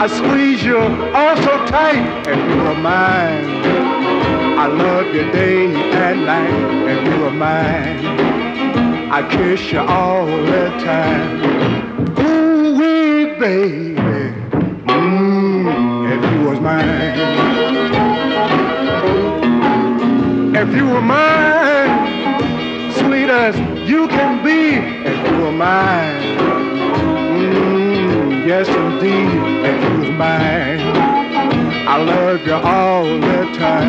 I squeeze you all so tight if you were mine. I love you day and night if you were mine. I kiss you all the time. Ooh wee baby, if you was mine. If you were mine, sweet as you can be, if you were mine. Yes indeed, if you was mine. I love you all the time.